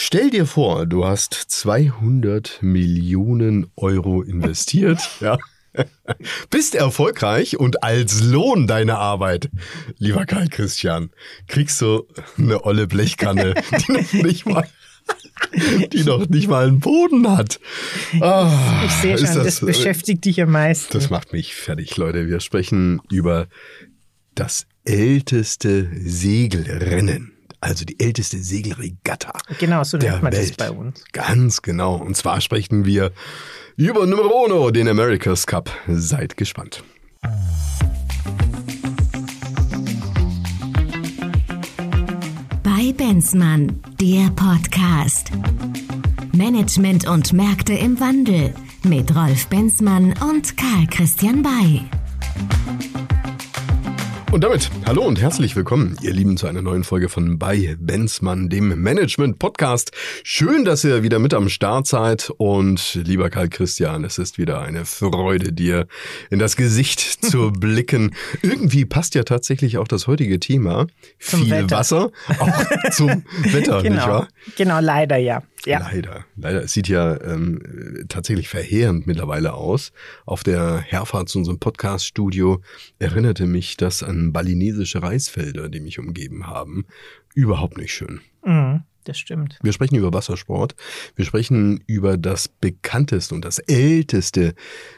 Stell dir vor, du hast 200 Millionen Euro investiert, ja. Bist erfolgreich und als Lohn deiner Arbeit, lieber Karl Christian, kriegst du eine olle Blechkanne, die noch nicht mal einen Boden hat. Ich sehe schon, das beschäftigt dich am meisten. Das macht mich fertig, Leute. Wir sprechen über das älteste Segelrennen. Also die älteste Segelregatta genau, so der nennt man Welt. Das bei uns. Ganz genau. Und zwar sprechen wir über Numero Uno, den America's Cup. Seid gespannt. Bei Benzmann, der Podcast. Management und Märkte im Wandel mit Rolf Benzmann und Karl Christian Bay. Und damit hallo und herzlich willkommen, ihr Lieben, zu einer neuen Folge von Bei Benzmann, dem Management-Podcast. Schön, dass ihr wieder mit am Start seid und lieber Karl Christian, es ist wieder eine Freude, dir in das Gesicht zu blicken. Irgendwie passt ja tatsächlich auch das heutige Thema, zum viel Wetter. Wasser, auch zum Wetter, genau. nicht wahr? Genau, leider ja. Leider. Es sieht ja tatsächlich verheerend mittlerweile aus. Auf der Herfahrt zu unserem Podcast-Studio erinnerte mich das an balinesische Reisfelder, die mich umgeben haben. Überhaupt nicht schön. Das stimmt. Wir sprechen über Wassersport. Wir sprechen über das bekannteste und das älteste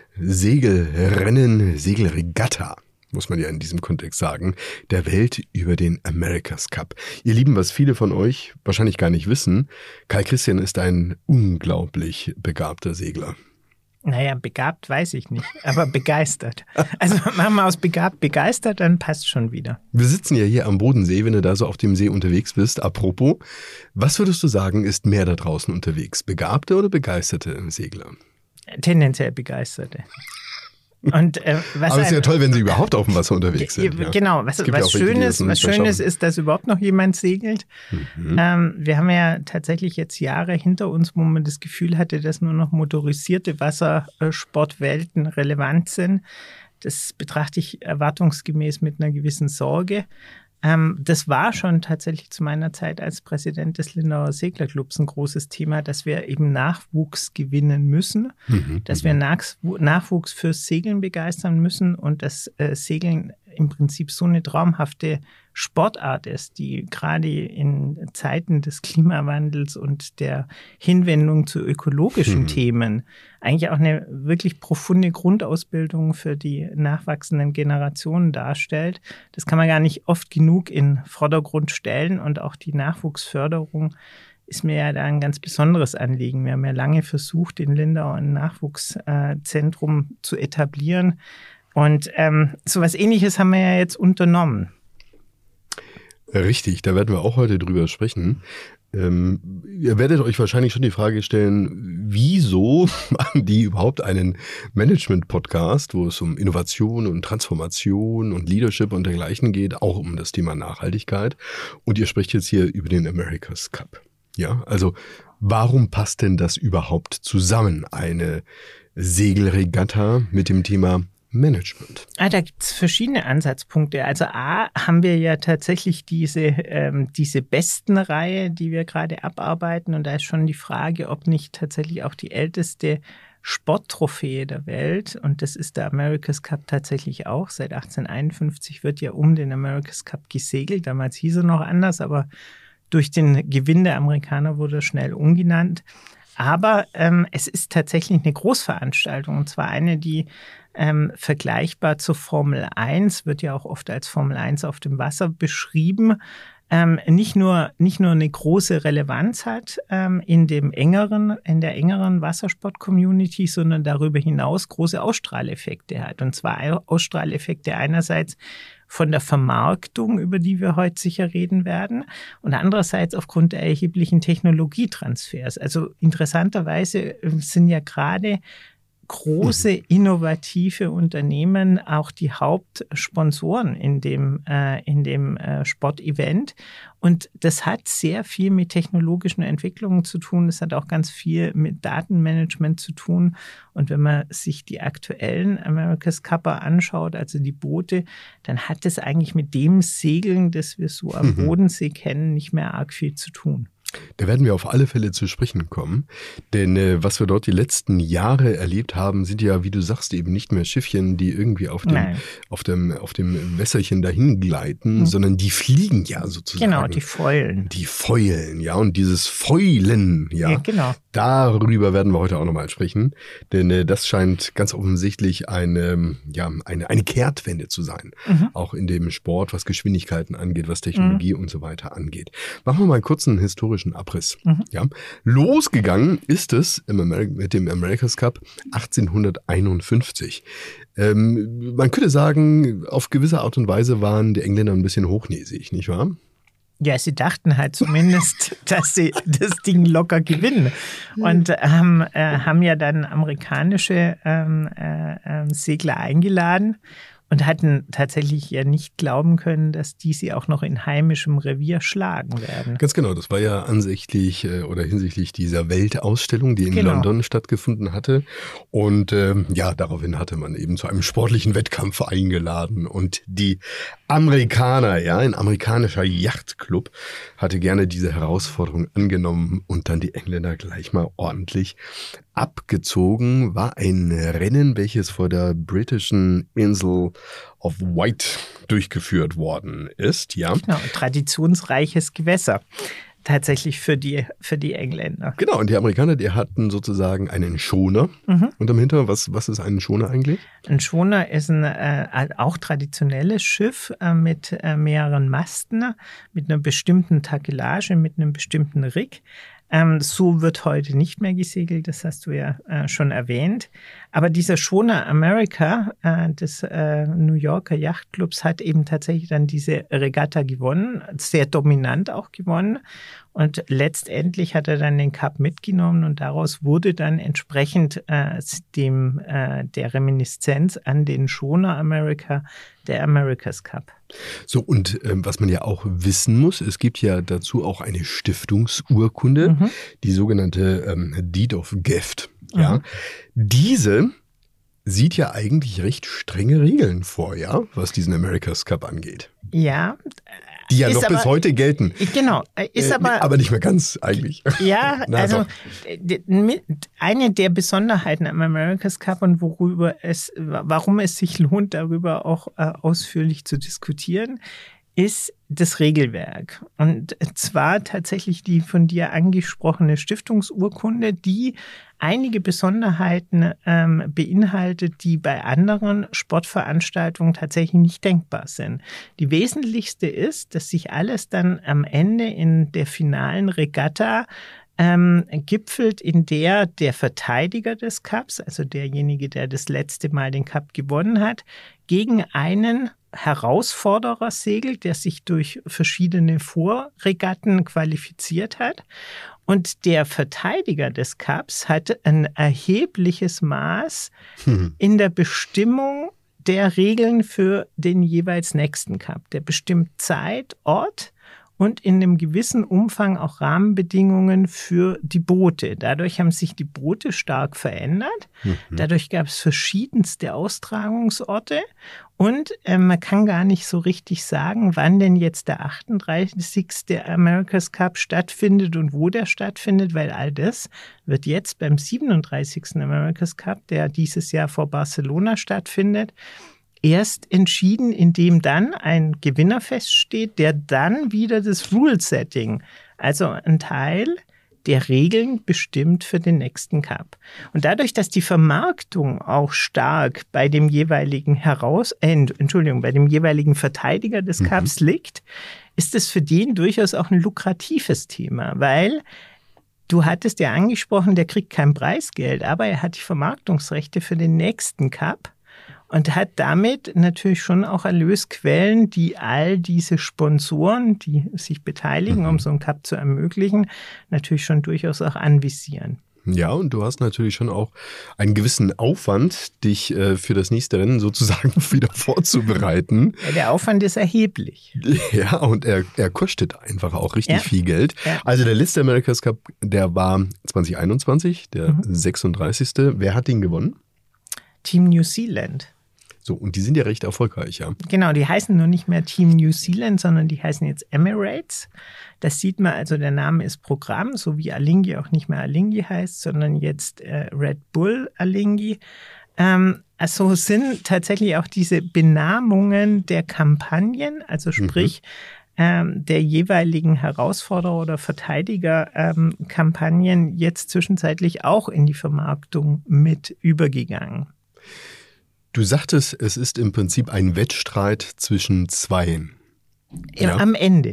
Segelrennen, Segelregatta, muss man ja in diesem Kontext sagen, der Welt, über den America's Cup. Ihr Lieben, was viele von euch wahrscheinlich gar nicht wissen, Karl Christian ist ein unglaublich begabter Segler. Naja, begabt weiß ich nicht, aber begeistert. Also machen wir aus begabt begeistert, dann passt schon wieder. Wir sitzen ja hier am Bodensee, wenn du da so auf dem See unterwegs bist. Apropos, was würdest du sagen, ist mehr da draußen unterwegs? Begabte oder begeisterte Segler? Tendenziell begeisterte. Und, aber es ist ja toll, wenn sie überhaupt auf dem Wasser unterwegs sind. Ja. Genau, was Schönes ist, dass überhaupt noch jemand segelt. Wir haben ja tatsächlich jetzt Jahre hinter uns, wo man das Gefühl hatte, dass nur noch motorisierte Wassersportwelten relevant sind. Das betrachte ich erwartungsgemäß mit einer gewissen Sorge. Das war schon tatsächlich zu meiner Zeit als Präsident des Lindauer Seglerclubs ein großes Thema, dass wir eben Nachwuchs gewinnen müssen, dass wir Nachwuchs fürs Segeln begeistern müssen und dass Segeln im Prinzip so eine traumhafte Sportart ist, die gerade in Zeiten des Klimawandels und der Hinwendung zu ökologischen Themen eigentlich auch eine wirklich profunde Grundausbildung für die nachwachsenden Generationen darstellt. Das kann man gar nicht oft genug in Vordergrund stellen und auch die Nachwuchsförderung ist mir ja da ein ganz besonderes Anliegen. Wir haben ja lange versucht, in Lindau ein Nachwuchszentrum zu etablieren. Und so was Ähnliches haben wir ja jetzt unternommen. Richtig, da werden wir auch heute drüber sprechen. Ihr werdet euch wahrscheinlich schon die Frage stellen, wieso machen die überhaupt einen Management-Podcast, wo es um Innovation und Transformation und Leadership und dergleichen geht, auch um das Thema Nachhaltigkeit. Und ihr sprecht jetzt hier über den America's Cup. Ja, also warum passt denn das überhaupt zusammen, eine Segelregatta mit dem Thema Management? Da gibt es verschiedene Ansatzpunkte. Also haben wir ja tatsächlich diese Bestenreihe, die wir gerade abarbeiten. Und da ist schon die Frage, ob nicht tatsächlich auch die älteste Sporttrophäe der Welt, und das ist der America's Cup tatsächlich auch. Seit 1851 wird ja um den America's Cup gesegelt. Damals hieß er noch anders, aber durch den Gewinn der Amerikaner wurde er schnell umgenannt. Aber es ist tatsächlich eine Großveranstaltung, und zwar eine, die vergleichbar zur Formel 1, wird ja auch oft als Formel 1 auf dem Wasser beschrieben, nicht nur eine große Relevanz hat in der engeren Wassersport-Community, sondern darüber hinaus große Ausstrahleffekte hat. Und zwar Ausstrahleffekte einerseits von der Vermarktung, über die wir heute sicher reden werden, und andererseits aufgrund der erheblichen Technologietransfers. Also interessanterweise sind ja gerade große, innovative Unternehmen auch die Hauptsponsoren in dem Sportevent. Und das hat sehr viel mit technologischen Entwicklungen zu tun. Das hat auch ganz viel mit Datenmanagement zu tun. Und wenn man sich die aktuellen America's Cupper anschaut, also die Boote, dann hat das eigentlich mit dem Segeln, das wir so am Bodensee kennen, nicht mehr arg viel zu tun. Da werden wir auf alle Fälle zu sprechen kommen, denn was wir dort die letzten Jahre erlebt haben, sind ja, wie du sagst, eben nicht mehr Schiffchen, die irgendwie auf dem Wässerchen dahin gleiten, sondern die fliegen ja sozusagen. Genau, die Fäulen. Die Fäulen, ja, und dieses Fäulen, ja, genau. Darüber werden wir heute auch nochmal sprechen, denn das scheint ganz offensichtlich eine Kehrtwende zu sein, auch in dem Sport, was Geschwindigkeiten angeht, was Technologie und so weiter angeht. Machen wir mal einen kurzen historischen Abriss. Ja. Losgegangen ist es mit dem America's Cup 1851. Man könnte sagen, auf gewisse Art und Weise waren die Engländer ein bisschen hochnäsig, nicht wahr? Ja, sie dachten halt zumindest, dass sie das Ding locker gewinnen und haben ja dann amerikanische Segler eingeladen und hatten tatsächlich ja nicht glauben können, dass die sie auch noch in heimischem Revier schlagen werden. Ganz genau, das war ja ansichtlich oder hinsichtlich dieser Weltausstellung, die in London stattgefunden hatte. Und daraufhin hatte man eben zu einem sportlichen Wettkampf eingeladen. Und die Amerikaner, ein amerikanischer Yachtclub, hatte gerne diese Herausforderung angenommen und dann die Engländer gleich mal ordentlich abgezogen. War ein Rennen, welches vor der britischen Insel of Wight durchgeführt worden ist, ja. Genau, traditionsreiches Gewässer. Tatsächlich für die Engländer. Genau, und die Amerikaner, die hatten sozusagen einen Schoner unterm Hintern. Was ist ein Schoner eigentlich? Ein Schoner ist ein auch traditionelles Schiff mit mehreren Masten, mit einer bestimmten Takelage, mit einem bestimmten Rig. So wird heute nicht mehr gesegelt, das hast du ja schon erwähnt. Aber dieser Schoner America des New Yorker Yachtclubs hat eben tatsächlich dann diese Regatta gewonnen, sehr dominant auch gewonnen. Und letztendlich hat er dann den Cup mitgenommen und daraus wurde dann entsprechend der Reminiszenz an den Schoner America der America's Cup. So, und was man ja auch wissen muss, es gibt ja dazu auch eine Stiftungsurkunde, die sogenannte Deed of Gift. Ja, diese sieht ja eigentlich recht strenge Regeln vor, ja, was diesen America's Cup angeht. Ja. Die ja noch bis heute gelten. Genau. Aber nicht mehr ganz eigentlich. Ja, also eine der Besonderheiten am America's Cup und warum es sich lohnt, darüber auch ausführlich zu diskutieren, ist das Regelwerk. Und zwar tatsächlich die von dir angesprochene Stiftungsurkunde, die einige Besonderheiten beinhaltet, die bei anderen Sportveranstaltungen tatsächlich nicht denkbar sind. Die wesentlichste ist, dass sich alles dann am Ende in der finalen Regatta gipfelt, in der Verteidiger des Cups, also derjenige, der das letzte Mal den Cup gewonnen hat, gegen einen Herausforderer segelt, der sich durch verschiedene Vorregatten qualifiziert hat. Und der Verteidiger des Cups hat ein erhebliches Maß in der Bestimmung der Regeln für den jeweils nächsten Cup. Der bestimmt Zeit, Ort und in einem gewissen Umfang auch Rahmenbedingungen für die Boote. Dadurch haben sich die Boote stark verändert. Dadurch gab es verschiedenste Austragungsorte. Und man kann gar nicht so richtig sagen, wann denn jetzt der 38. America's Cup stattfindet und wo der stattfindet, weil all das wird jetzt beim 37. America's Cup, der dieses Jahr vor Barcelona stattfindet, erst entschieden, indem dann ein Gewinner feststeht, der dann wieder das Rule-Setting, also ein Teil der Regeln bestimmt für den nächsten Cup. Und dadurch, dass die Vermarktung auch stark bei dem jeweiligen bei dem jeweiligen Verteidiger des Cups liegt, ist es für den durchaus auch ein lukratives Thema, weil du hattest ja angesprochen, der kriegt kein Preisgeld, aber er hat die Vermarktungsrechte für den nächsten Cup. Und hat damit natürlich schon auch Erlösquellen, die all diese Sponsoren, die sich beteiligen, um so einen Cup zu ermöglichen, natürlich schon durchaus auch anvisieren. Ja, und du hast natürlich schon auch einen gewissen Aufwand, dich für das nächste Rennen sozusagen wieder vorzubereiten. Ja, der Aufwand ist erheblich. Ja, und er kostet einfach auch richtig viel Geld. Ja. Also der letzte America's Cup, der war 2021, der 36. Wer hat ihn gewonnen? Team New Zealand. So, und die sind ja recht erfolgreich, ja. Genau, die heißen nur nicht mehr Team New Zealand, sondern die heißen jetzt Emirates. Das sieht man, also der Name ist Programm, so wie Alinghi auch nicht mehr Alinghi heißt, sondern jetzt Red Bull Alinghi. Also sind tatsächlich auch diese Benamungen der Kampagnen, also sprich der jeweiligen Herausforderer oder Verteidiger Kampagnen jetzt zwischenzeitlich auch in die Vermarktung mit übergegangen. Du sagtest, es ist im Prinzip ein Wettstreit zwischen Zweien. Ja? Am Ende.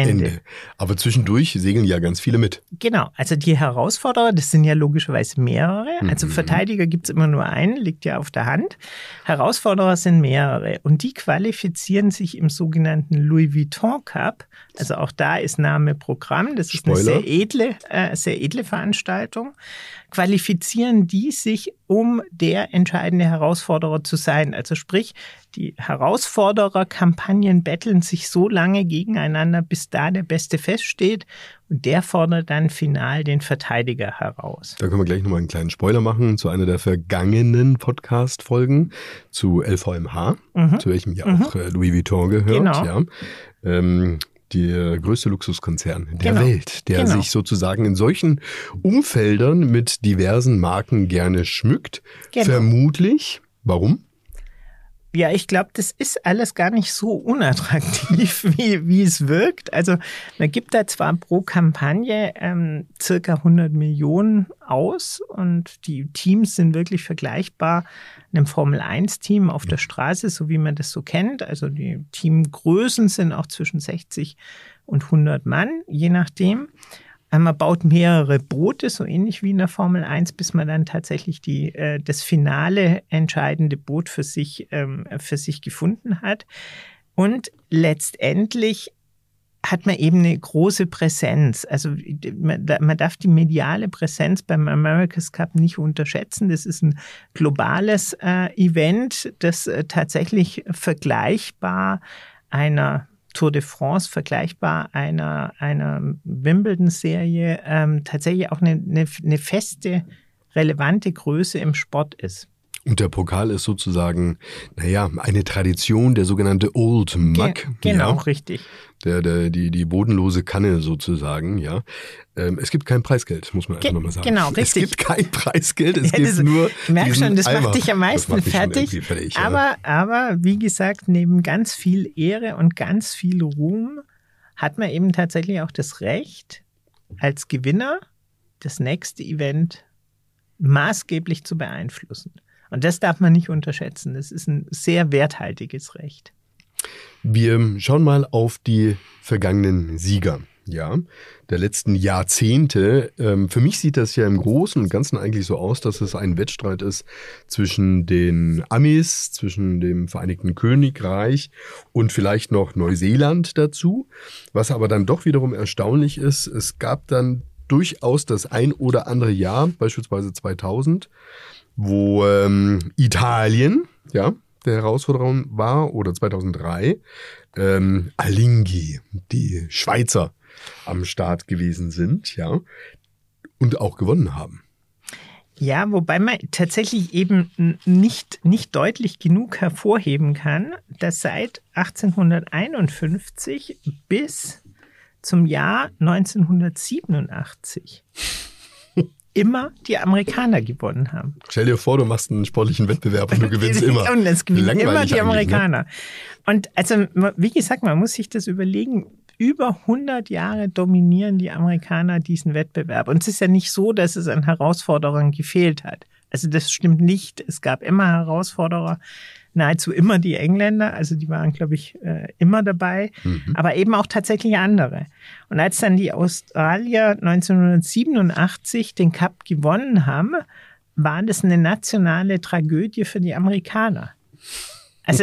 Aber zwischendurch segeln ja ganz viele mit. Genau, also die Herausforderer, das sind ja logischerweise mehrere. Also Verteidiger gibt es immer nur einen, liegt ja auf der Hand. Herausforderer sind mehrere und die qualifizieren sich im sogenannten Louis Vuitton Cup. Also auch da ist Name Programm, das ist Spoiler. eine sehr edle Veranstaltung. Qualifizieren die sich, um der entscheidende Herausforderer zu sein. Also sprich, die Herausforderer-Kampagnen betteln sich so lange gegeneinander, bis da der Beste feststeht und der fordert dann final den Verteidiger heraus. Da können wir gleich nochmal einen kleinen Spoiler machen zu einer der vergangenen Podcast-Folgen zu LVMH, zu welchem ja auch Louis Vuitton gehört. Genau. Ja. Der größte Luxuskonzern der Welt, der sich sozusagen in solchen Umfeldern mit diversen Marken gerne schmückt. Genau. Vermutlich. Warum? Ja, ich glaube, das ist alles gar nicht so unattraktiv, wie es wirkt. Also man gibt da zwar pro Kampagne circa 100 Millionen aus und die Teams sind wirklich vergleichbar einem Formel-1-Team auf der Straße, so wie man das so kennt. Also die Teamgrößen sind auch zwischen 60 und 100 Mann, je nachdem. Man baut mehrere Boote, so ähnlich wie in der Formel 1, bis man dann tatsächlich das finale entscheidende Boot für sich gefunden hat. Und letztendlich hat man eben eine große Präsenz. Also man darf die mediale Präsenz beim America's Cup nicht unterschätzen. Das ist ein globales Event, das tatsächlich vergleichbar einer Tour de France, vergleichbar einer Wimbledon-Serie, tatsächlich auch eine feste, relevante Größe im Sport ist. Und der Pokal ist sozusagen, eine Tradition, der sogenannte Old Mug. Genau, richtig. Die bodenlose Kanne sozusagen, ja. Es gibt kein Preisgeld, muss man einfach nochmal sagen. Genau, richtig. Es gibt kein Preisgeld, es gibt nur ich merke schon, das Eimer. macht dich am meisten fertig. Aber wie gesagt, neben ganz viel Ehre und ganz viel Ruhm hat man eben tatsächlich auch das Recht, als Gewinner das nächste Event maßgeblich zu beeinflussen. Und das darf man nicht unterschätzen. Das ist ein sehr werthaltiges Recht. Wir schauen mal auf die vergangenen Sieger, der letzten Jahrzehnte. Für mich sieht das ja im Großen und Ganzen eigentlich so aus, dass es ein Wettstreit ist zwischen den Amis, zwischen dem Vereinigten Königreich und vielleicht noch Neuseeland dazu. Was aber dann doch wiederum erstaunlich ist, es gab dann durchaus das ein oder andere Jahr, beispielsweise 2000, wo Italien, der Herausforderer war, oder 2003, Alinghi, die Schweizer, am Start gewesen sind, und auch gewonnen haben. Ja, wobei man tatsächlich eben nicht deutlich genug hervorheben kann, dass seit 1851 bis zum Jahr 1987 immer die Amerikaner gewonnen haben. Stell dir vor, du machst einen sportlichen Wettbewerb und du gewinnst immer. Und es gewinnen immer die Amerikaner. Ne? Und also, wie gesagt, man muss sich das überlegen, über 100 Jahre dominieren die Amerikaner diesen Wettbewerb. Und es ist ja nicht so, dass es an Herausforderern gefehlt hat. Also das stimmt nicht. Es gab immer Herausforderer, nahezu immer die Engländer, also die waren, glaube ich, immer dabei, aber eben auch tatsächlich andere. Und als dann die Australier 1987 den Cup gewonnen haben, war das eine nationale Tragödie für die Amerikaner. Also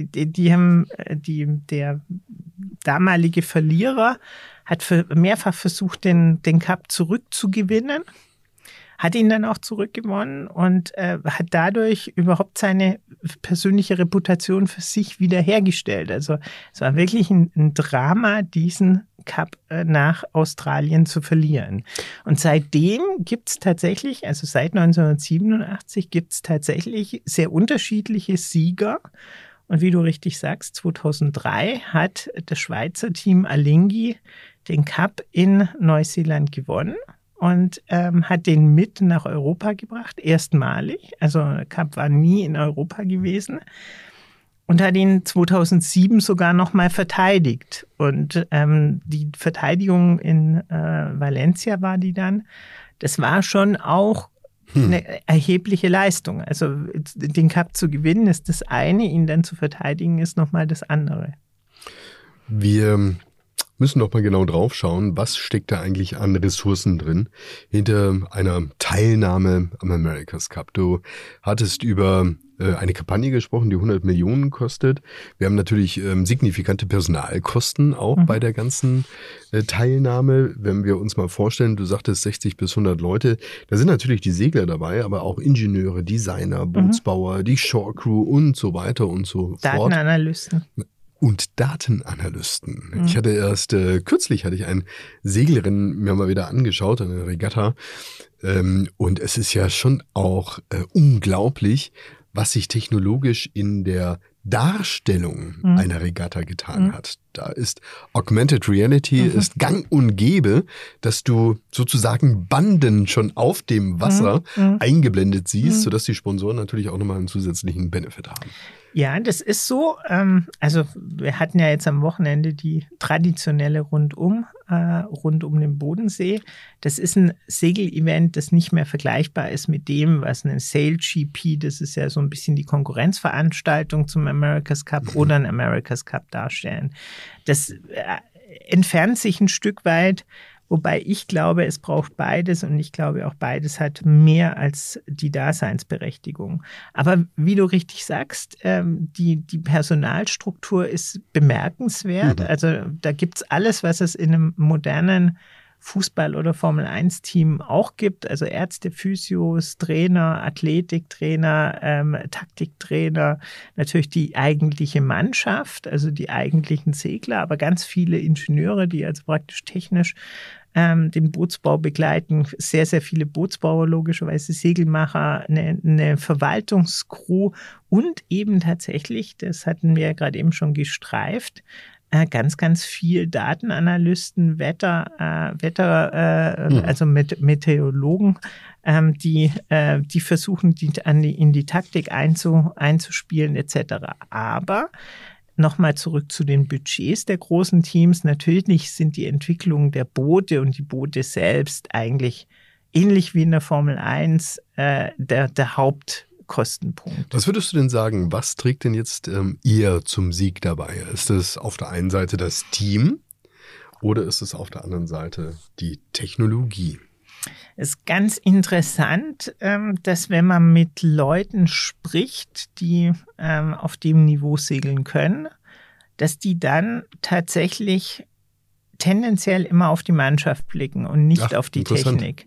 der damalige Verlierer hat mehrfach versucht, den Cup zurückzugewinnen, hat ihn dann auch zurückgewonnen und hat dadurch überhaupt seine persönliche Reputation für sich wiederhergestellt. Also es war wirklich ein Drama, diesen Cup nach Australien zu verlieren. Und seitdem gibt es tatsächlich, also seit 1987 gibt es tatsächlich sehr unterschiedliche Sieger. Und wie du richtig sagst, 2003 hat das Schweizer Team Alinghi den Cup in Neuseeland gewonnen und hat den mit nach Europa gebracht, erstmalig. Also der Cup war nie in Europa gewesen. Und hat ihn 2007 sogar nochmal verteidigt. Und die Verteidigung in Valencia war die dann. Das war schon auch eine erhebliche Leistung. Also den Cup zu gewinnen ist das eine, ihn dann zu verteidigen ist nochmal das andere. Wir müssen noch mal genau drauf schauen, was steckt da eigentlich an Ressourcen drin hinter einer Teilnahme am America's Cup. Du hattest über eine Kampagne gesprochen, die 100 Millionen kostet. Wir haben natürlich signifikante Personalkosten auch bei der ganzen Teilnahme. Wenn wir uns mal vorstellen, du sagtest 60 bis 100 Leute, da sind natürlich die Segler dabei, aber auch Ingenieure, Designer, Bootsbauer, die Shore Crew und so weiter und so fort. Datenanalysten. Und Datenanalysten. Ich hatte kürzlich ein Segelrennen mir mal wieder angeschaut, eine Regatta. Und es ist ja schon auch unglaublich, was sich technologisch in der Darstellung einer Regatta getan hat. Da ist Augmented Reality ist gang und gäbe, dass du sozusagen Banden schon auf dem Wasser eingeblendet siehst, sodass die Sponsoren natürlich auch nochmal einen zusätzlichen Benefit haben. Ja, das ist so. Also wir hatten ja jetzt am Wochenende die traditionelle rund um den Bodensee. Das ist ein Segelevent, das nicht mehr vergleichbar ist mit dem, was ein SailGP, das ist ja so ein bisschen die Konkurrenzveranstaltung zum America's Cup oder ein America's Cup darstellen. Das entfernt sich ein Stück weit. Wobei ich glaube, es braucht beides und ich glaube auch beides hat mehr als die Daseinsberechtigung. Aber wie du richtig sagst, die Personalstruktur ist bemerkenswert. Also da gibt's alles, was es in einem modernen Fußball- oder Formel-1-Team auch gibt. Also Ärzte, Physios, Trainer, Athletiktrainer, Taktiktrainer, natürlich die eigentliche Mannschaft, also die eigentlichen Segler, aber ganz viele Ingenieure, die also praktisch technisch den Bootsbau begleiten, sehr, sehr viele Bootsbauer, logischerweise Segelmacher, eine Verwaltungscrew und eben tatsächlich, das hatten wir ja gerade eben schon gestreift, ganz, ganz viel Datenanalysten, also mit Meteorologen, die versuchen, in die Taktik einzuspielen etc. Aber nochmal zurück zu den Budgets der großen Teams. Natürlich sind die Entwicklungen der Boote und die Boote selbst eigentlich ähnlich wie in der Formel 1 der Hauptkostenpunkt. Was würdest du denn sagen, was trägt denn jetzt eher zum Sieg dabei? Ist es auf der einen Seite das Team oder ist es auf der anderen Seite die Technologie? Es ist ganz interessant, dass wenn man mit Leuten spricht, die auf dem Niveau segeln können, dass die dann tatsächlich tendenziell immer auf die Mannschaft blicken und nicht auf die Technik.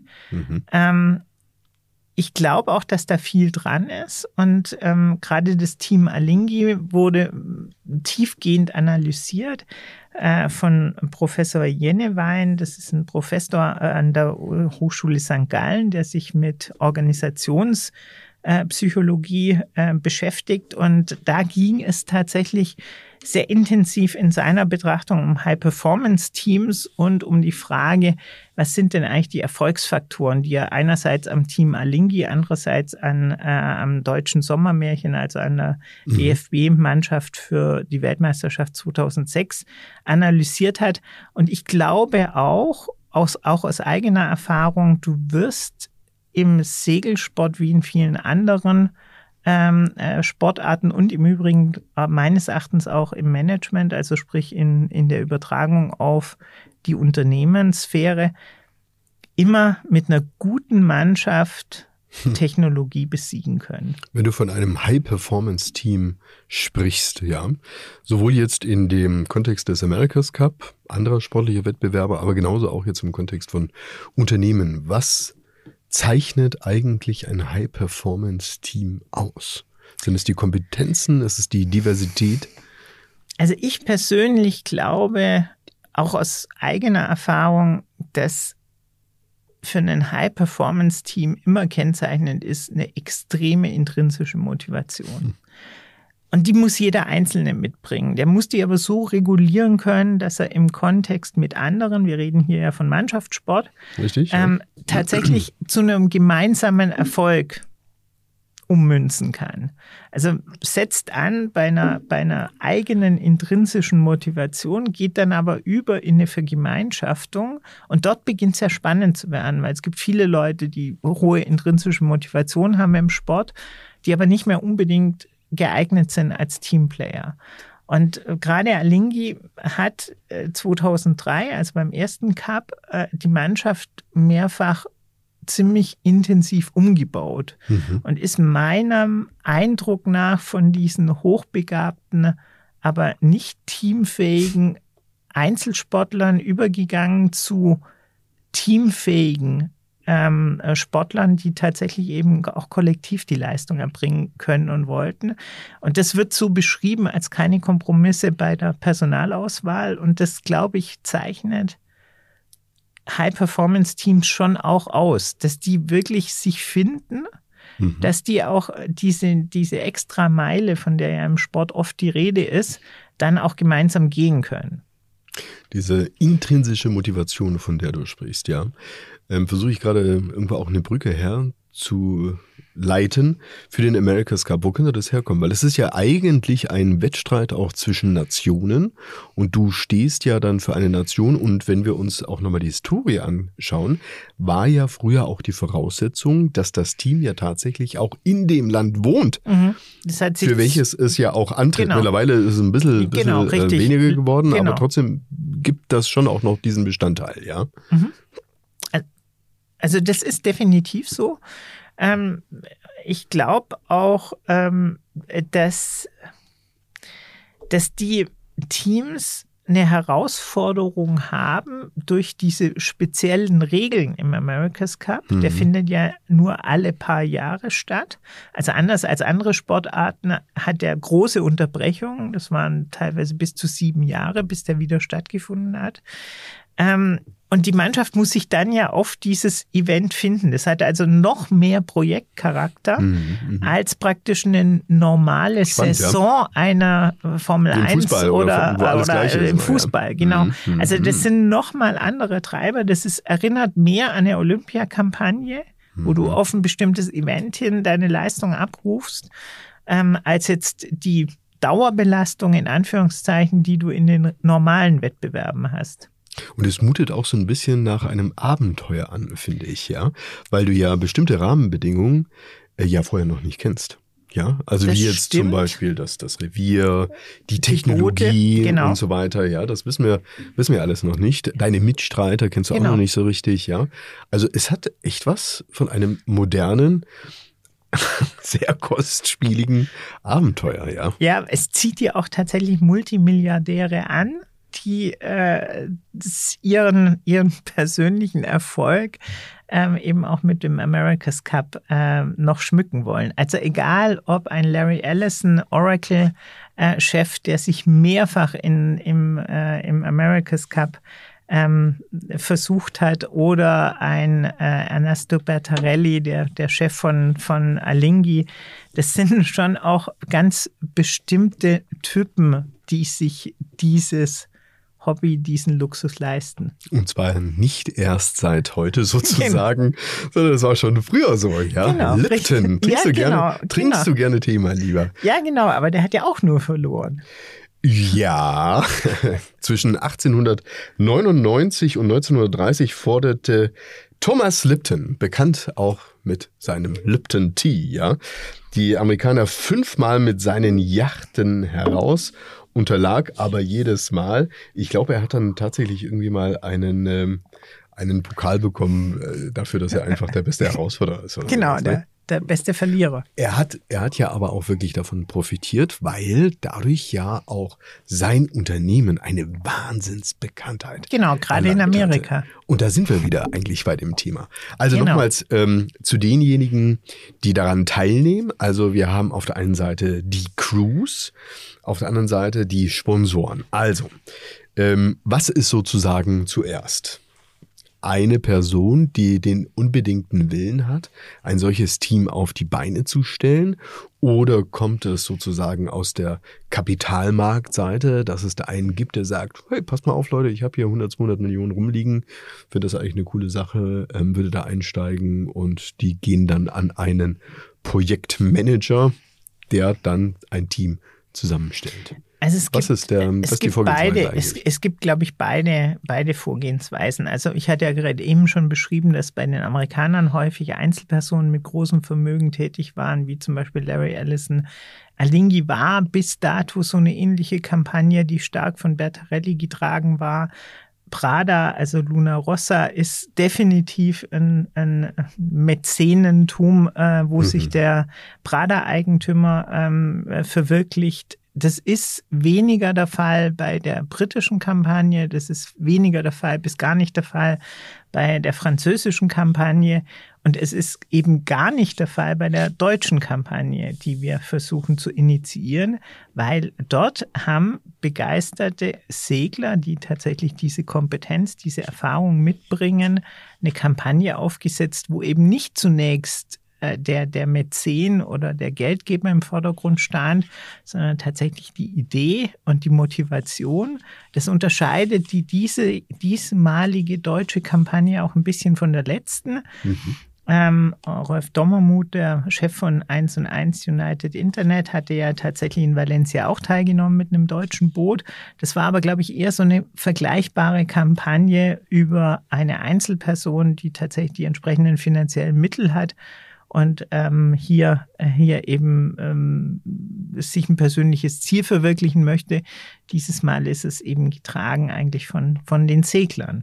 Ich glaube auch, dass da viel dran ist und gerade das Team Alinghi wurde tiefgehend analysiert von Professor Jennewein. Das ist ein Professor an der Hochschule St. Gallen, der sich mit Organisationspsychologie beschäftigt und da ging es tatsächlich sehr intensiv in seiner Betrachtung um High-Performance-Teams und um die Frage, was sind denn eigentlich die Erfolgsfaktoren, die er einerseits am Team Alinghi, andererseits am Deutschen Sommermärchen, also an der DFB-Mannschaft für die Weltmeisterschaft 2006 analysiert hat. Und ich glaube auch aus eigener Erfahrung, du wirst im Segelsport wie in vielen anderen Sportarten und im Übrigen meines Erachtens auch im Management, also sprich in der Übertragung auf die Unternehmenssphäre, immer mit einer guten Mannschaft Technologie besiegen können. Wenn du von einem High-Performance-Team sprichst, ja, sowohl jetzt in dem Kontext des America's Cup, anderer sportlicher Wettbewerbe, aber genauso auch jetzt im Kontext von Unternehmen, was zeichnet eigentlich ein High-Performance-Team aus? Sind es die Kompetenzen? Ist es die Diversität? Also ich persönlich glaube, auch aus eigener Erfahrung, dass für ein High-Performance-Team immer kennzeichnend ist eine extreme intrinsische Motivation. Und die muss jeder Einzelne mitbringen. Der muss die aber so regulieren können, dass er im Kontext mit anderen, wir reden hier ja von Mannschaftssport, richtig, tatsächlich zu einem gemeinsamen Erfolg ummünzen kann. Also setzt an bei einer eigenen intrinsischen Motivation, geht dann aber über in eine Vergemeinschaftung und dort beginnt es ja spannend zu werden, weil es gibt viele Leute, die hohe intrinsische Motivation haben im Sport, die aber nicht mehr unbedingt geeignet sind als Teamplayer. Und gerade Alinghi hat 2003, also beim ersten Cup, die Mannschaft mehrfach ziemlich intensiv umgebaut und ist meinem Eindruck nach von diesen hochbegabten, aber nicht teamfähigen Einzelsportlern übergegangen zu teamfähigen Sportlern, die tatsächlich eben auch kollektiv die Leistung erbringen können und wollten. Und das wird so beschrieben als keine Kompromisse bei der Personalauswahl. Und das, glaube ich, zeichnet High-Performance-Teams schon auch aus, dass die wirklich sich finden, dass die auch diese extra Meile, von der ja im Sport oft die Rede ist, dann auch gemeinsam gehen können. Diese intrinsische Motivation, von der du sprichst, ja, versuche ich gerade irgendwo auch eine Brücke herzuleiten für den America's Cup. Wo könnte das herkommen? Weil es ist ja eigentlich ein Wettstreit auch zwischen Nationen und du stehst ja dann für eine Nation und wenn wir uns auch nochmal die Historie anschauen, war ja früher auch die Voraussetzung, dass das Team ja tatsächlich auch in dem Land wohnt, das hat für welches es ja auch antritt. Genau. Mittlerweile ist es ein bisschen weniger geworden, Genau. aber trotzdem gibt das schon auch noch diesen Bestandteil, ja. Also das ist definitiv so. Ich glaube auch, dass die Teams eine Herausforderung haben durch diese speziellen Regeln im America's Cup. Der findet ja nur alle paar Jahre statt. Also anders als andere Sportarten hat der große Unterbrechungen. Das waren teilweise bis zu 7 Jahre, bis der wieder stattgefunden hat. Und die Mannschaft muss sich dann ja auf dieses Event finden. Das hat also noch mehr Projektcharakter als praktisch eine normale Saison einer Formel 1 oder im Fußball. Genau. Also das sind nochmal andere Treiber. Das erinnert mehr an eine Olympiakampagne, wo du auf ein bestimmtes Event hin deine Leistung abrufst, als jetzt die Dauerbelastung in Anführungszeichen, die du in den normalen Wettbewerben hast. Und es mutet auch so ein bisschen nach einem Abenteuer an, finde ich, ja, weil du ja bestimmte Rahmenbedingungen ja vorher noch nicht kennst. Ja, also das wie jetzt stimmt. Zum Beispiel das Revier, die Technologie genau. und so weiter, ja, das wissen wir alles noch nicht. Deine Mitstreiter kennst du auch noch nicht so richtig, ja. Also es hat echt was von einem modernen, sehr kostspieligen Abenteuer, ja. Ja, es zieht ja auch tatsächlich Multimilliardäre an, die ihren persönlichen Erfolg eben auch mit dem America's Cup noch schmücken wollen. Also egal, ob ein Larry Ellison, Oracle-Chef, der sich mehrfach im America's Cup versucht hat, oder ein Ernesto Bertarelli, der Chef von Alinghi, das sind schon auch ganz bestimmte Typen, die sich dieses Hobby, diesen Luxus leisten. Und zwar nicht erst seit heute sozusagen, sondern es war schon früher so, ja. Genau, Lipton, trinkst du gerne Tee, mein Lieber? Ja, genau, aber der hat ja auch nur verloren. Ja, zwischen 1899 und 1930 forderte Thomas Lipton, bekannt auch mit seinem Lipton Tea, ja, die Amerikaner 5-mal mit seinen Yachten heraus, unterlag aber jedes Mal. Ich glaube, er hat dann tatsächlich irgendwie mal einen Pokal bekommen dafür, dass er einfach der beste Herausforderer ist. Oder Genau, was, ne? der beste Verlierer. Er hat ja aber auch wirklich davon profitiert, weil dadurch ja auch sein Unternehmen eine Wahnsinnsbekanntheit. Genau, gerade in Amerika. Hatte. Und da sind wir wieder eigentlich bei dem Thema. Also genau. Nochmals zu denjenigen, die daran teilnehmen. Also wir haben auf der einen Seite die Crews, auf der anderen Seite die Sponsoren. Also Was ist sozusagen zuerst? Eine Person, die den unbedingten Willen hat, ein solches Team auf die Beine zu stellen? Oder kommt es sozusagen aus der Kapitalmarktseite, dass es da einen gibt, der sagt, hey, passt mal auf, Leute, ich habe hier 100, 200 Millionen rumliegen, finde das eigentlich eine coole Sache, würde da einsteigen und die gehen dann an einen Projektmanager, der dann ein Team zusammenstellt. Also es gibt, glaube ich, beide Vorgehensweisen. Also ich hatte ja gerade eben schon beschrieben, dass bei den Amerikanern häufig Einzelpersonen mit großem Vermögen tätig waren, wie zum Beispiel Larry Ellison. Alinghi war bis dato so eine ähnliche Kampagne, die stark von Bertarelli getragen war. Prada, also Luna Rossa, ist definitiv ein Mäzenentum, wo sich der Prada-Eigentümer verwirklicht. Das ist weniger der Fall bei der britischen Kampagne, das ist weniger der Fall, bis gar nicht der Fall bei der französischen Kampagne und es ist eben gar nicht der Fall bei der deutschen Kampagne, die wir versuchen zu initiieren, weil dort haben begeisterte Segler, die tatsächlich diese Kompetenz, diese Erfahrung mitbringen, eine Kampagne aufgesetzt, wo eben nicht zunächst der Mäzen oder der Geldgeber im Vordergrund stand, sondern tatsächlich die Idee und die Motivation. Das unterscheidet diese diesmalige deutsche Kampagne auch ein bisschen von der letzten. Rolf Dommermuth, der Chef von 1&1 United Internet, hatte ja tatsächlich in Valencia auch teilgenommen mit einem deutschen Boot. Das war aber, glaube ich, eher so eine vergleichbare Kampagne über eine Einzelperson, die tatsächlich die entsprechenden finanziellen Mittel hat und hier eben sich ein persönliches Ziel verwirklichen möchte. Dieses Mal ist es eben getragen eigentlich von den Seglern.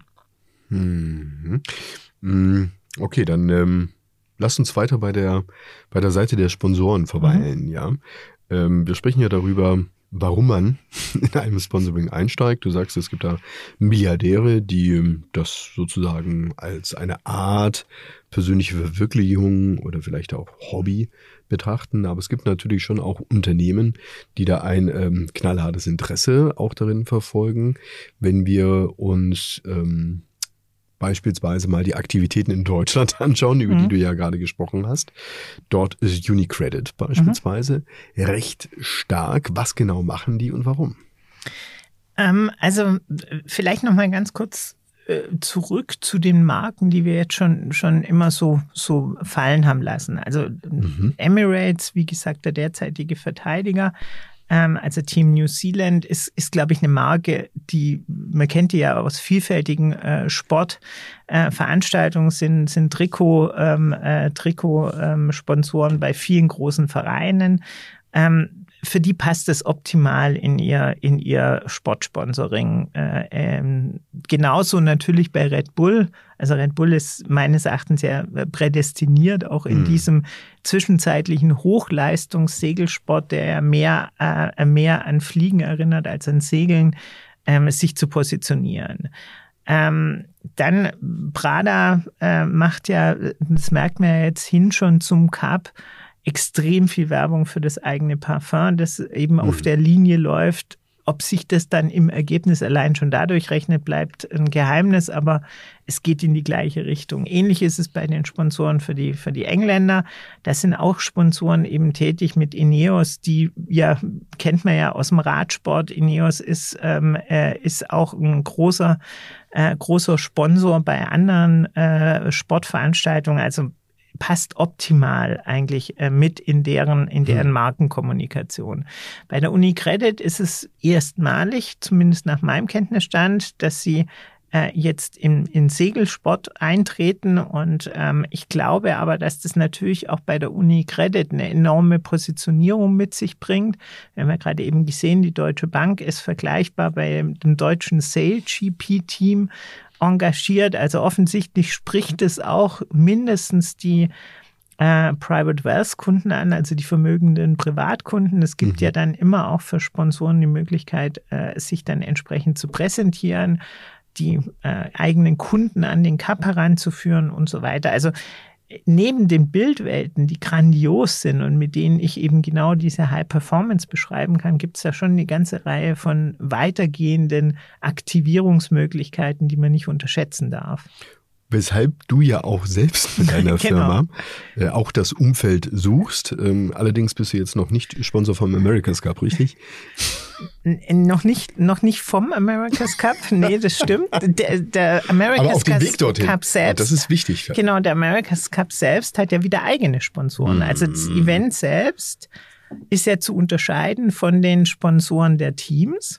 Okay, dann lasst uns weiter bei der Seite der Sponsoren verweilen. Ja, wir sprechen ja darüber, warum man in einem Sponsoring einsteigt. Du sagst, es gibt da Milliardäre, die das sozusagen als eine Art persönliche Verwirklichung oder vielleicht auch Hobby betrachten. Aber es gibt natürlich schon auch Unternehmen, die da ein knallhartes Interesse auch darin verfolgen. Wenn wir uns beispielsweise mal die Aktivitäten in Deutschland anschauen, über die du ja gerade gesprochen hast. Dort ist UniCredit beispielsweise recht stark. Was genau machen die und warum? Also vielleicht noch mal ganz kurz zurück zu den Marken, die wir jetzt schon immer so fallen haben lassen. Also Emirates, wie gesagt, der derzeitige Verteidiger, also Team New Zealand ist glaube ich, eine Marke, die, man kennt die ja aus vielfältigen Sportveranstaltungen, sind Trikotsponsoren bei vielen großen Vereinen. Für die passt es optimal in ihr Sportsponsoring. Genauso natürlich bei Red Bull. Also Red Bull ist meines Erachtens ja prädestiniert, auch in diesem zwischenzeitlichen Hochleistungssegelsport, der ja mehr an Fliegen erinnert als an Segeln, sich zu positionieren. Dann Prada macht ja, das merkt man ja jetzt hin schon zum Cup, extrem viel Werbung für das eigene Parfum, das eben auf der Linie läuft. Ob sich das dann im Ergebnis allein schon dadurch rechnet, bleibt ein Geheimnis, aber es geht in die gleiche Richtung. Ähnlich ist es bei den Sponsoren für die Engländer. Da sind auch Sponsoren eben tätig mit Ineos, die ja, kennt man ja aus dem Radsport. Ineos ist auch ein großer Sponsor bei anderen Sportveranstaltungen, also passt optimal eigentlich mit in deren Markenkommunikation. Bei der UniCredit ist es erstmalig, zumindest nach meinem Kenntnisstand, dass sie jetzt in Segelsport eintreten und ich glaube aber, dass das natürlich auch bei der UniCredit eine enorme Positionierung mit sich bringt. Wir haben ja gerade eben gesehen, die Deutsche Bank ist vergleichbar bei dem deutschen SailGP-Team engagiert. Also offensichtlich spricht es auch mindestens die Private Wealth Kunden an, also die vermögenden Privatkunden. Es gibt ja dann immer auch für Sponsoren die Möglichkeit, sich dann entsprechend zu präsentieren, die eigenen Kunden an den Cup heranzuführen und so weiter. Also neben den Bildwelten, die grandios sind und mit denen ich eben genau diese High Performance beschreiben kann, gibt es ja schon eine ganze Reihe von weitergehenden Aktivierungsmöglichkeiten, die man nicht unterschätzen darf. Weshalb du ja auch selbst mit deiner Firma auch das Umfeld suchst. Allerdings bist du jetzt noch nicht Sponsor vom America's Cup, richtig? Noch nicht vom America's Cup. Nee, das stimmt. Der America's Cup selbst. Das ist wichtig. Genau, der America's Cup selbst hat ja wieder eigene Sponsoren. Also das Event selbst ist ja zu unterscheiden von den Sponsoren der Teams.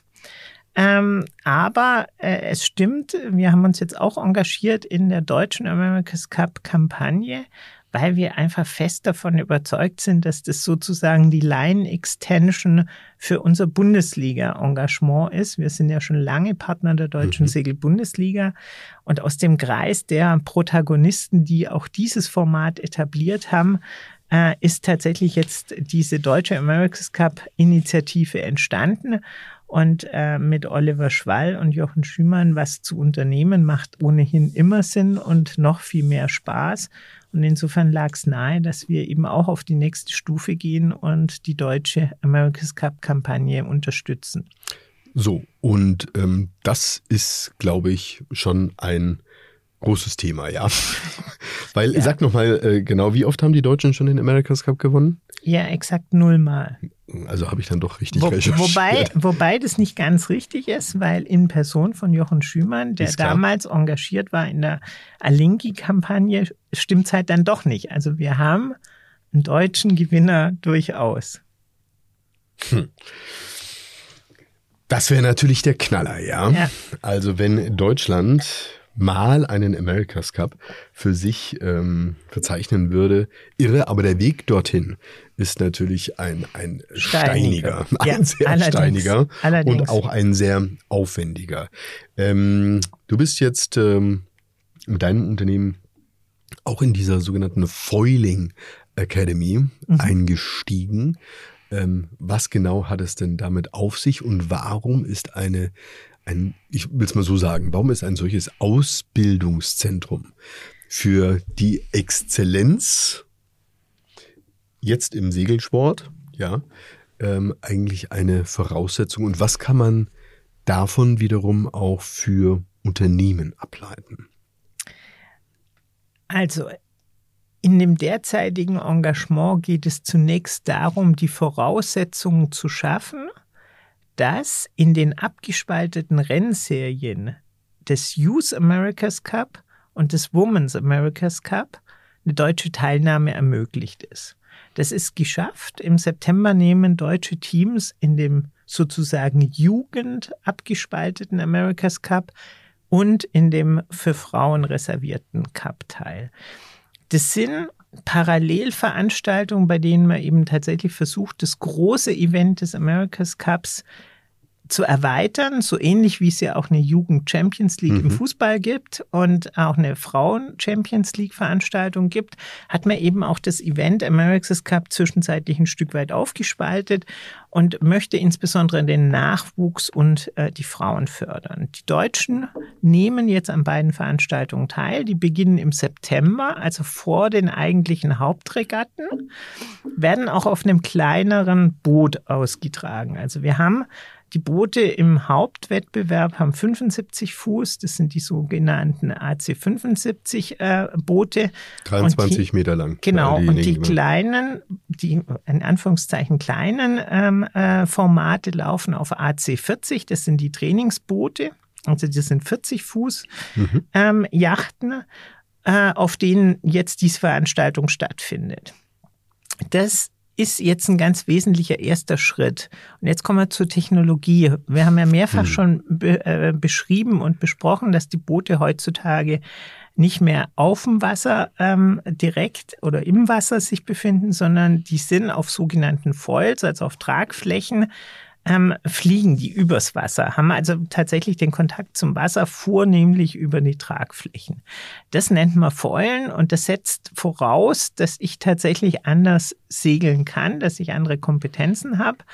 Aber es stimmt, wir haben uns jetzt auch engagiert in der deutschen America's Cup-Kampagne, weil wir einfach fest davon überzeugt sind, dass das sozusagen die Line-Extension für unser Bundesliga-Engagement ist. Wir sind ja schon lange Partner der deutschen Segel-Bundesliga und aus dem Kreis der Protagonisten, die auch dieses Format etabliert haben, ist tatsächlich jetzt diese deutsche America's Cup-Initiative entstanden. Und mit Oliver Schwall und Jochen Schümann was zu unternehmen, macht ohnehin immer Sinn und noch viel mehr Spaß. Und insofern lag es nahe, dass wir eben auch auf die nächste Stufe gehen und die deutsche America's Cup-Kampagne unterstützen. So, und das ist, glaube ich, schon ein großes Thema, ja. Weil, sag nochmal genau, wie oft haben die Deutschen schon den America's Cup gewonnen? Ja, exakt 0 Mal. Also habe ich dann doch richtig recherchiert. Wobei das nicht ganz richtig ist, weil in Person von Jochen Schümann, der damals engagiert war in der Alinki-Kampagne, stimmt es halt dann doch nicht. Also wir haben einen deutschen Gewinner durchaus. Das wäre natürlich der Knaller, ja. Also wenn Deutschland mal einen America's Cup für sich verzeichnen würde, irre, aber der Weg dorthin ist natürlich ein steiniger, ein sehr steiniger und auch ein sehr aufwendiger. Du bist jetzt mit deinem Unternehmen auch in dieser sogenannten Foiling Academy eingestiegen. Was genau hat es denn damit auf sich und warum ist ich will es mal so sagen, warum ist ein solches Ausbildungszentrum für die Exzellenz jetzt im Segelsport, eigentlich eine Voraussetzung und was kann man davon wiederum auch für Unternehmen ableiten? Also in dem derzeitigen Engagement geht es zunächst darum, die Voraussetzungen zu schaffen, dass in den abgespalteten Rennserien des Youth America's Cup und des Women's America's Cup eine deutsche Teilnahme ermöglicht ist. Das ist geschafft. Im September nehmen deutsche Teams in dem sozusagen Jugend abgespalteten America's Cup und in dem für Frauen reservierten Cup teil. Das sind Parallelveranstaltungen, bei denen man eben tatsächlich versucht, das große Event des America's Cups zu erweitern, so ähnlich wie es ja auch eine Jugend-Champions League im Fußball gibt und auch eine Frauen-Champions League-Veranstaltung gibt, hat man eben auch das Event America's Cup zwischenzeitlich ein Stück weit aufgespaltet und möchte insbesondere den Nachwuchs und die Frauen fördern. Die Deutschen nehmen jetzt an beiden Veranstaltungen teil. Die beginnen im September, also vor den eigentlichen Hauptregatten, werden auch auf einem kleineren Boot ausgetragen. Also wir haben die Boote im Hauptwettbewerb haben 75 Fuß, das sind die sogenannten AC75 Boote. 23 Meter lang. Genau, und die kleinen, die in Anführungszeichen kleinen Formate laufen auf AC40, das sind die Trainingsboote, also das sind 40 Fuß Yachten, auf denen jetzt diese Veranstaltung stattfindet. Das ist jetzt ein ganz wesentlicher erster Schritt. Und jetzt kommen wir zur Technologie. Wir haben ja mehrfach schon beschrieben und besprochen, dass die Boote heutzutage nicht mehr auf dem Wasser direkt oder im Wasser sich befinden, sondern die sind auf sogenannten Foils, also auf Tragflächen, fliegen die übers Wasser, haben also tatsächlich den Kontakt zum Wasser vornehmlich über die Tragflächen. Das nennt man Foilen und das setzt voraus, dass ich tatsächlich anders segeln kann, dass ich andere Kompetenzen habe.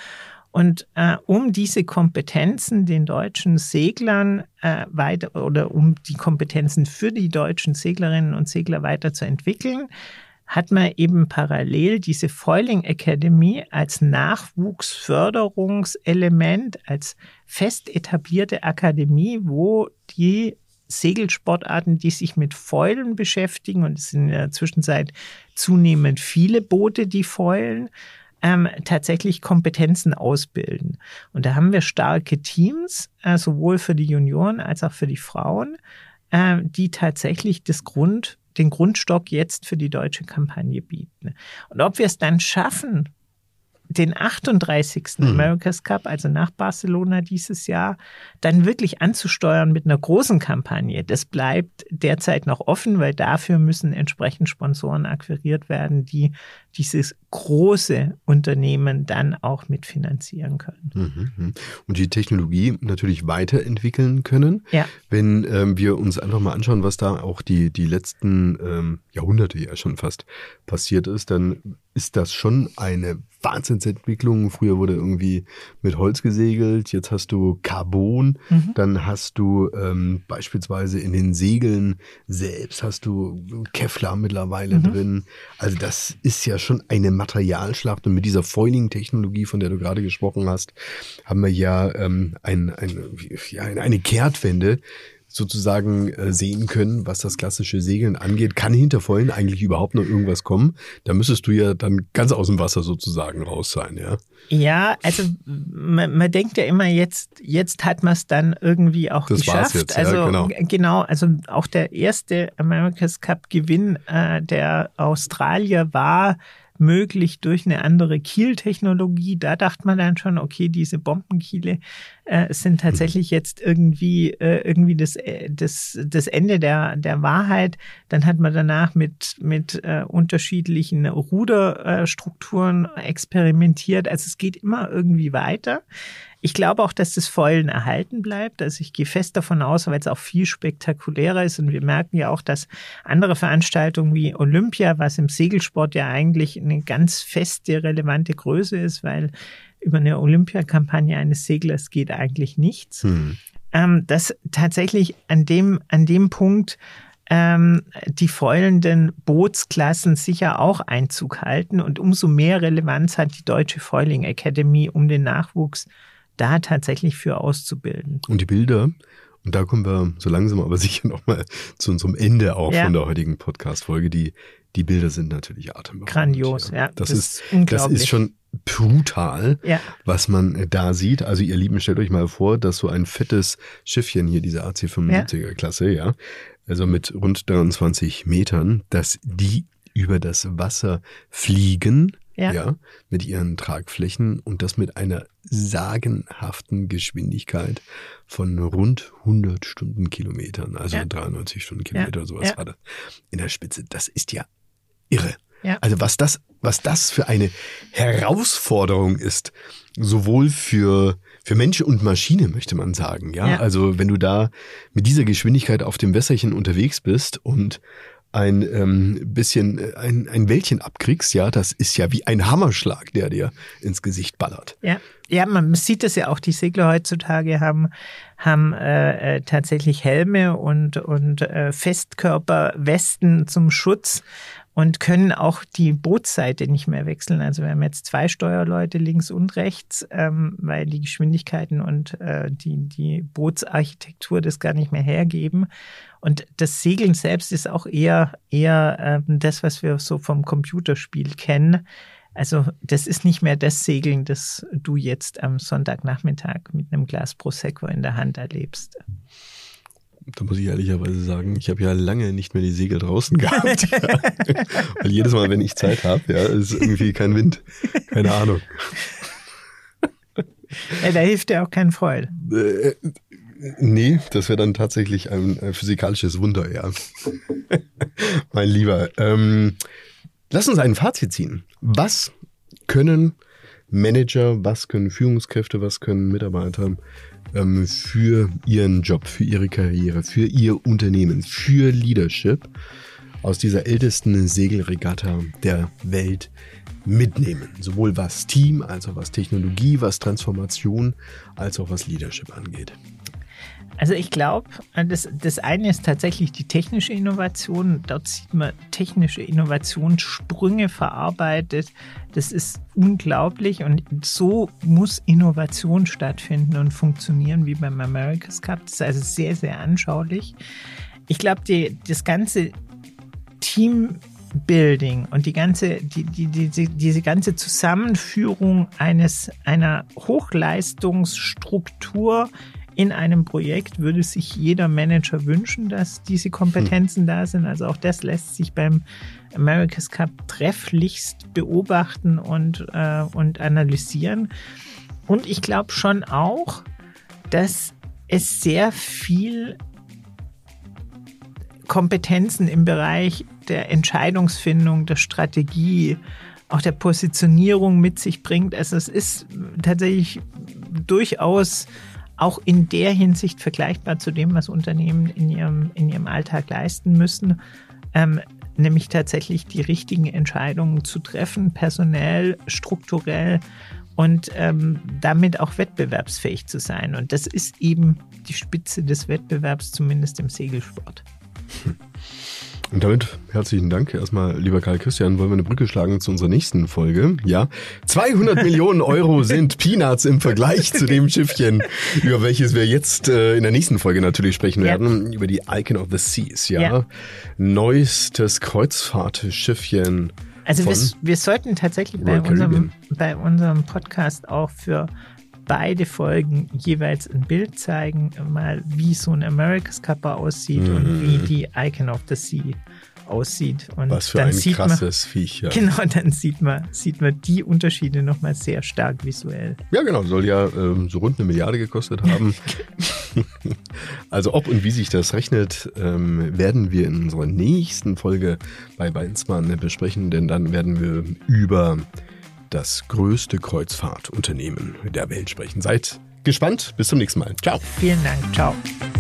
Und um diese Kompetenzen den deutschen Seglern um die Kompetenzen für die deutschen Seglerinnen und Segler weiterzuentwickeln, hat man eben parallel diese Foiling Academy als Nachwuchsförderungselement, als fest etablierte Akademie, wo die Segelsportarten, die sich mit Foilen beschäftigen, und es sind in der Zwischenzeit zunehmend viele Boote, die foilen, tatsächlich Kompetenzen ausbilden. Und da haben wir starke Teams, sowohl für die Junioren als auch für die Frauen, die tatsächlich den Grundstock jetzt für die deutsche Kampagne bieten. Und ob wir es dann schaffen, den 38. America's Cup, also nach Barcelona dieses Jahr, dann wirklich anzusteuern mit einer großen Kampagne, das bleibt derzeit noch offen, weil dafür müssen entsprechend Sponsoren akquiriert werden, die dieses große Unternehmen dann auch mitfinanzieren können. Und die Technologie natürlich weiterentwickeln können. Ja. Wenn wir uns einfach mal anschauen, was da auch die letzten Jahrhunderte ja schon fast passiert ist, dann ist das schon eine Wahnsinnsentwicklung. Früher wurde irgendwie mit Holz gesegelt, jetzt hast du Carbon, dann hast du beispielsweise in den Segeln selbst hast du Kevlar mittlerweile drin. Also das ist ja schon eine Materialschlacht, und mit dieser Foiling-Technologie, von der du gerade gesprochen hast, haben wir ja eine Kehrtwende sozusagen sehen können, was das klassische Segeln angeht. Kann hinter Foilen eigentlich überhaupt noch irgendwas kommen? Da müsstest du ja dann ganz aus dem Wasser sozusagen raus sein, ja? Ja, also man denkt ja immer, jetzt hat man es dann irgendwie auch das geschafft. Jetzt, also ja, genau, also auch der erste America's Cup Gewinn der Australier war möglich durch eine andere Kieltechnologie. Da dachte man dann schon, okay, diese Bombenkiele sind tatsächlich jetzt irgendwie das Ende der Wahrheit. Dann hat man danach mit unterschiedlichen Ruderstrukturen experimentiert. Also es geht immer irgendwie weiter. Ich glaube auch, dass das Foilen erhalten bleibt. Also ich gehe fest davon aus, weil es auch viel spektakulärer ist. Und wir merken ja auch, dass andere Veranstaltungen wie Olympia, was im Segelsport ja eigentlich eine ganz feste, relevante Größe ist, weil über eine Olympiakampagne eines Seglers geht eigentlich nichts. Dass tatsächlich an dem Punkt die foilenden Bootsklassen sicher auch Einzug halten. Und umso mehr Relevanz hat die Deutsche Foiling Academy, um den Nachwuchs da tatsächlich für auszubilden. Und die Bilder, und da kommen wir so langsam aber sicher nochmal zu unserem Ende auch von der heutigen Podcast-Folge. Die Bilder sind natürlich atemberaubend. Grandios, ja. Das ist schon brutal, was man da sieht. Also ihr Lieben, stellt euch mal vor, dass so ein fettes Schiffchen hier, diese AC-75er-Klasse, also mit rund 23 Metern, dass die über das Wasser fliegen, mit ihren Tragflächen, und das mit einer sagenhaften Geschwindigkeit von rund 100 Stundenkilometern, also 93 Stundenkilometer oder sowas war das in der Spitze. Das ist ja irre. Ja. Also was das für eine Herausforderung ist, sowohl für Mensch und Maschine, möchte man sagen. Ja, also wenn du da mit dieser Geschwindigkeit auf dem Wässerchen unterwegs bist und ein Wellchen abkriegst, das ist ja wie ein Hammerschlag, der dir ins Gesicht ballert. Ja, man sieht das ja auch, die Segler heutzutage haben tatsächlich Helme und Festkörperwesten zum Schutz und können auch die Bootsseite nicht mehr wechseln. Also wir haben jetzt 2 Steuerleute links und rechts, weil die Geschwindigkeiten und die Bootsarchitektur das gar nicht mehr hergeben. Und das Segeln selbst ist auch eher das, was wir so vom Computerspiel kennen. Also das ist nicht mehr das Segeln, das du jetzt am Sonntagnachmittag mit einem Glas Prosecco in der Hand erlebst. Da muss ich ehrlicherweise sagen, ich habe ja lange nicht mehr die Segel draußen gehabt. Weil jedes Mal, wenn ich Zeit habe, ist irgendwie kein Wind. Keine Ahnung. Da hilft dir auch kein Foil. Nee, das wäre dann tatsächlich ein physikalisches Wunder, Mein Lieber, lass uns ein Fazit ziehen. Was können Manager, was können Führungskräfte, was können Mitarbeiter für ihren Job, für ihre Karriere, für ihr Unternehmen, für Leadership aus dieser ältesten Segelregatta der Welt mitnehmen. Sowohl was Team, als auch was Technologie, was Transformation, als auch was Leadership angeht. Also ich glaube, das eine ist tatsächlich die technische Innovation. Dort sieht man technische Innovationssprünge verarbeitet. Das ist unglaublich und so muss Innovation stattfinden und funktionieren wie beim America's Cup. Das ist also sehr, sehr anschaulich. Ich glaube, das ganze Teambuilding und diese ganze Zusammenführung einer Hochleistungsstruktur in einem Projekt würde sich jeder Manager wünschen, dass diese Kompetenzen da sind. Also auch das lässt sich beim America's Cup trefflichst beobachten und analysieren. Und ich glaube schon auch, dass es sehr viel Kompetenzen im Bereich der Entscheidungsfindung, der Strategie, auch der Positionierung mit sich bringt. Also es ist tatsächlich durchaus auch in der Hinsicht vergleichbar zu dem, was Unternehmen in ihrem Alltag leisten müssen, nämlich tatsächlich die richtigen Entscheidungen zu treffen, personell, strukturell und damit auch wettbewerbsfähig zu sein. Und das ist eben die Spitze des Wettbewerbs, zumindest im Segelsport. Und damit herzlichen Dank. Erstmal, lieber Karl Christian, wollen wir eine Brücke schlagen zu unserer nächsten Folge. Ja, 200 Millionen Euro sind Peanuts im Vergleich zu dem Schiffchen, über welches wir jetzt in der nächsten Folge natürlich sprechen werden, über die Icon of the Seas. Ja, neuestes Kreuzfahrtschiffchen. Also wir sollten tatsächlich bei unserem Podcast auch für beide Folgen jeweils ein Bild zeigen, mal wie so ein America's Cup aussieht und wie die Icon of the Sea aussieht. Und was für ein krasses Viech. Ja. Genau, dann sieht man die Unterschiede nochmal sehr stark visuell. Ja, genau, soll ja so rund 1 Milliarde gekostet haben. Also ob und wie sich das rechnet, werden wir in unserer nächsten Folge bei Bensmann besprechen, denn dann werden wir über das größte Kreuzfahrtunternehmen der Welt sprechen. Seid gespannt. Bis zum nächsten Mal. Ciao. Vielen Dank. Ciao.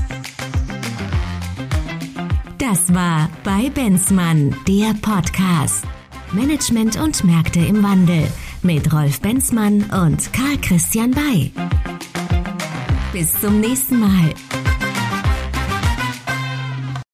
Das war bei Bensmann, der Podcast. Management und Märkte im Wandel mit Rolf Bensmann und Karl Christian Bay. Bis zum nächsten Mal.